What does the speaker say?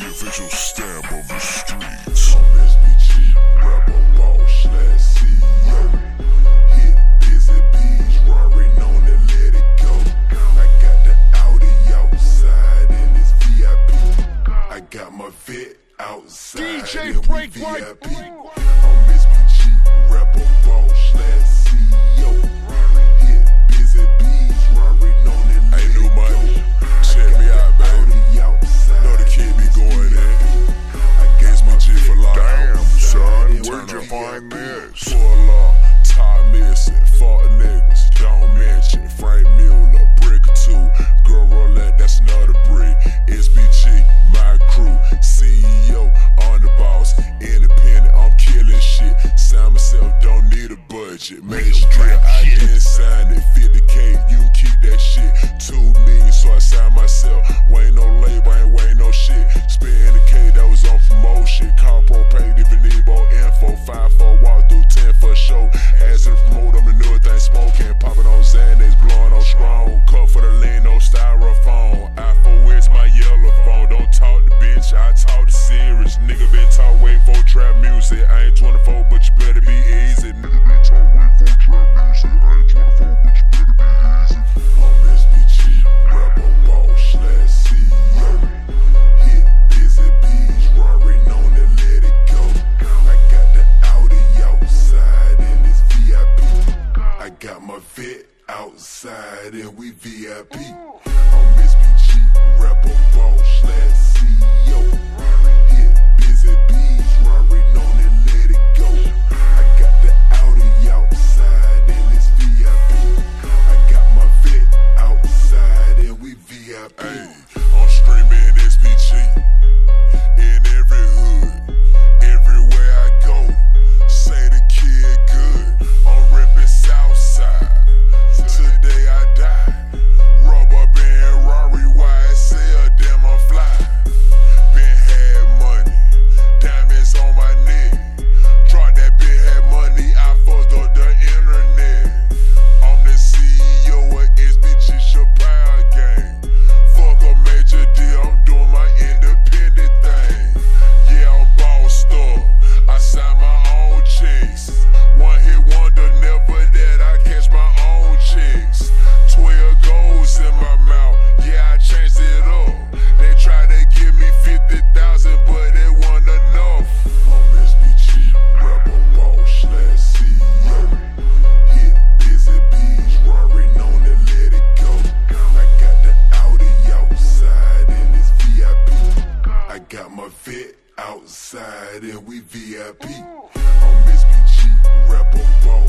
the official stamp of the streets. I'm SBG, rapper, boss, CEO. Hit busy bees, roaring on it, let it go. I got the Audi outside and it's VIP. I got my vet outside DJ and Break we Right. VIP. I'm SBG, rapper, boss, CEO. Hit busy bees, roaring on it, let Ain't it no go. money. Check me out, baby. Know the kid be going in. SBG for life. Damn, son, where'd you find this? Pull up, top missing, fuck niggas, don't mention. Frank Mueller, brick or two, girl roulette, that's another brick. SBG, my crew, CEO, on the boss, independent, I'm killing shit. Sign myself, don't need a budget. Major deal, I didn't sign it. 50K, you keep that shit. 2 million, so I signed myself. Ain't no label, ain't weighing no shit. Spend the K, that was on promotion. Call propane, if you need more info. 5 for a walk through, 10 for a show. As to promote, I'm the new thing smoking. Popping on Xanax, blowing on strong. Cut for the lean, no styrofoam. iPhone is my yellow phone. Don't talk to bitch, I talk to serious. Nigga been talk way for trap music. I ain't 24, but you better be easy. Nigga been talk way for trap music. I ain't 24, but you better be easy. I'm SBG, rapper, boss, CEO. Hit busy bees, roaring on it, let it go. I got the Audi outside and it's VIP. I got my vet outside and we VIP. I'm SBG, rapper, boss, CEO. Hit busy bees, roaring on it, let it go. I got the Audi outside and it's VIP. I got my vet outside and we VIP. Hey, I'm streaming SBG in every hood, everywhere I go. Say the kid good, I'm reppin' Southside. Today I die. Rubber band, Rari, YSL, damn I'm fly. Been had money, diamonds on my neck. Drop that been had money, I fucked up the internet. I'm the CEO of SBG Chappelle Gang. Fuck a major deal, I'm doing my independent thing. Yeah, I'm bossed up, I sign my own checks. One hit wonder, never that I catch my own checks. 12 goals in my mouth, yeah, I changed it up. They tried to give me 50,000, but it wasn't enough. I'm SBG, rapper, boss, CEO. Hit busy bees, roaring on it, let it go. I got the Audi outside and it's VIP. I got my vet outside and we VIP. I'm SBG, rapper, boss.